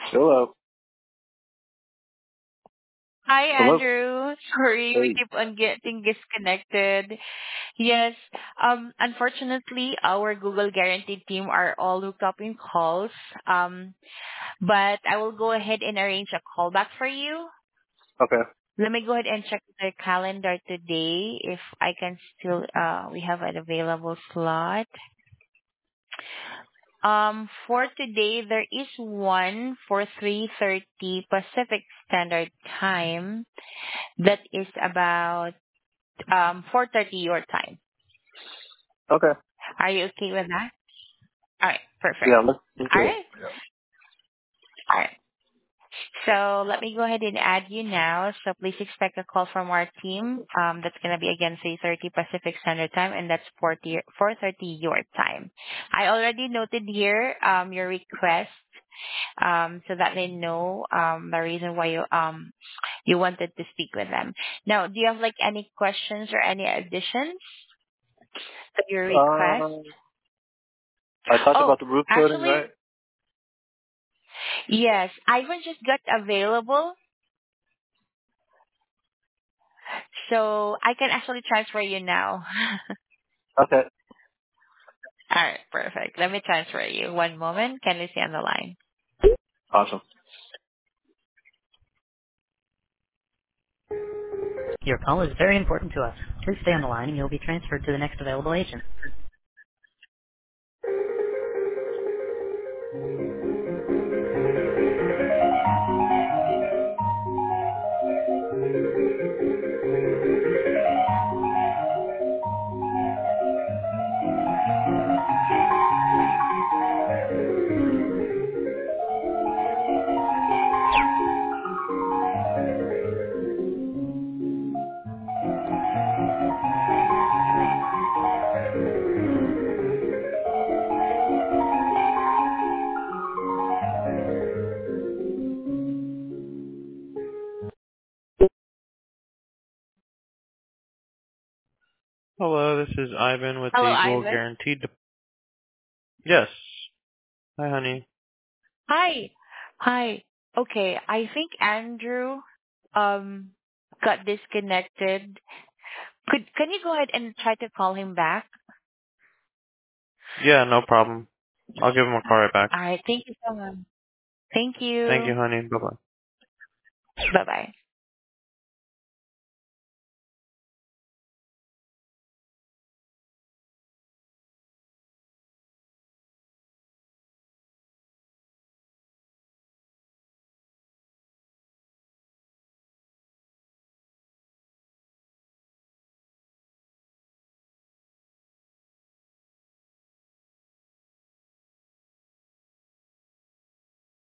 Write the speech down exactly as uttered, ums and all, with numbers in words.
Hello. Hi, Hello. Andrew. Sorry, we Hey. keep on getting disconnected. Yes, um, unfortunately, our Google Guaranteed team are all hooked up in calls. Um, but I will go ahead and arrange a call back for you. Okay. Let me go ahead and check the calendar today if I can still, uh, we have an available slot. Um, for today, there is one for three thirty Pacific Standard Time. That is about um four thirty your time. Okay. Are you okay with that? All right, perfect. Yeah. Let's let's All do it. right, all right. So let me go ahead and add you now. So please expect a call from our team. Um, that's gonna be again three thirty Pacific Standard Time, and that's four thirty your time. I already noted here um your request um so that they know um the reason why you um you wanted to speak with them. Now, do you have like any questions or any additions to your request? Uh, I talked Oh, about the roof coating, actually, right? yes, Ivan just got available, so I can actually transfer you now. Okay. All right, perfect. Let me transfer you. One moment. Can you stay on the line? Awesome. Your call is very important to us. Please stay on the line and you'll be transferred to the next available agent. Hello, this is Ivan with Hello, the Goal Ivan. Guaranteed. Dep- Yes. Hi, honey. Hi. Hi. Okay, I think Andrew um got disconnected. Could can you go ahead and try to call him back? Yeah, no problem. I'll give him a call right back. All right. Thank you so much. Thank Thank you, you. honey. Bye bye. Bye bye.